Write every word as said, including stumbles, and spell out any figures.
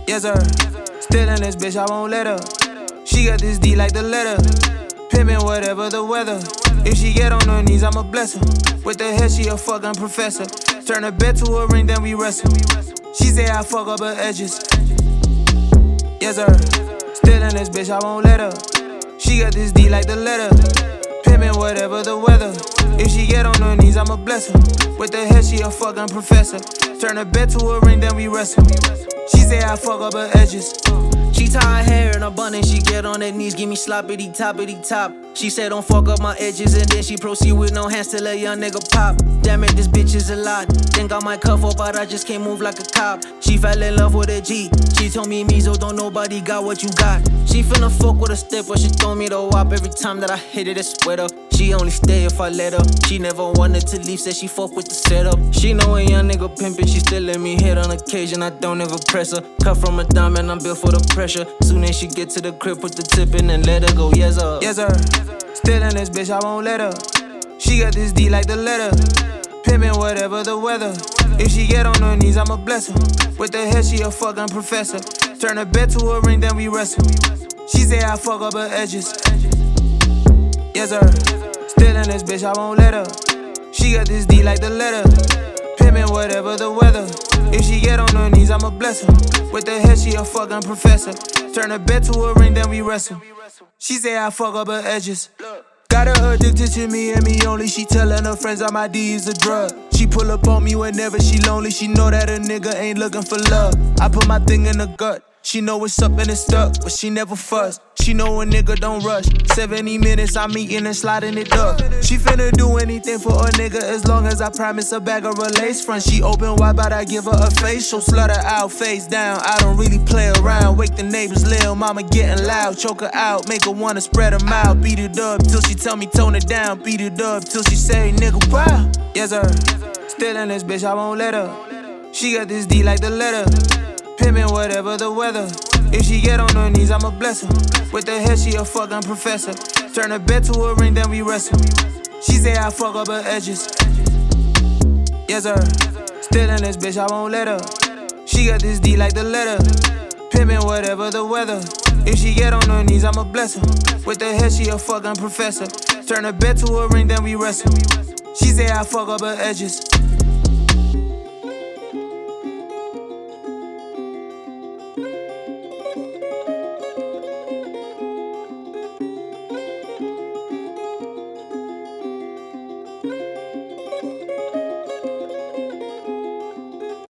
Yes, sir. Still in this bitch, I won't let her. She got this D like the letter. Pimpin' whatever the weather. If she get on her knees, I'ma bless her. With the head, she a fucking professor. Turn a bed to a ring, then we wrestle. She say I fuck up her edges. Yes, sir. Still in this bitch, I won't let her. She got this D like the letter. Pimpin' whatever the weather. If she get on her knees, I'ma bless her. With the head, she a fucking professor. Turn a bed to a ring, then we wrestle. She say I fuck up her edges. She tie her hair in a bun and she get on her knees, give me sloppity toppity top. She said don't fuck up my edges and then she proceed with no hands till a young nigga pop. Damn it, this bitch is a lot. Think I might cuff her, but I just can't move like a cop. She fell in love with a G. She told me, Mizo, don't nobody got what you got. She finna fuck with a step, but she told me to wop every time that I hit it, it's sweater. She only stay if I let her. She never wanted to leave, said she fuck with the setup. She know a young nigga pimpin', she still let me hit on occasion. I don't ever press her. Cut from a diamond, I'm built for the pressure. Soon as she get to the crib, put the tip in and let her go. Yes, sir. Yes, sir. Still in this bitch, I won't let her. She got this D like the letter. Pimpin' whatever the weather. If she get on her knees, I'ma bless her. With the head, she a fucking professor. Turn a bed to a ring, then we wrestle. She say I fuck up her edges. Yes, sir. Still in this bitch, I won't let her. She got this D like the letter. Pimpin' whatever the weather. If she get on her knees, I'ma bless her. With the head, she a fucking professor. Turn a bed to a ring, then we wrestle. She say I fuck up her edges. Got her addicted to me and me only. She tellin' her friends that my D is a drug. She pull up on me whenever she lonely. She know that a nigga ain't looking for love. I put my thing in the gut. She know it's up and it's stuck, but she never fuss. She know a nigga don't rush. seventy minutes, I'm eating and sliding it up. She finna do anything for a nigga as long as I promise a bag of her lace front. She open wide, but I give her a facial. Slut her out, face down. I don't really play around. Wake the neighbors, lil' mama getting loud. Choke her out, make her wanna spread her mouth. Beat it up till she tell me tone it down. Beat it up till she say nigga wow. Yes, sir. Still in this bitch, I won't let her. She got this D like the letter. Pimpin' whatever the weather. If she get on her knees, I'ma bless her. With the head, she a fucking professor. Turn a bed to a ring, then we wrestle. She say I fuck up her edges. Yes, sir. Still in this bitch, I won't let her. She got this D like the letter. Pimpin' whatever the weather. If she get on her knees, I'ma bless her. With the head, she a fucking professor. Turn a bed to a ring, then we wrestle. She say I fuck up her edges.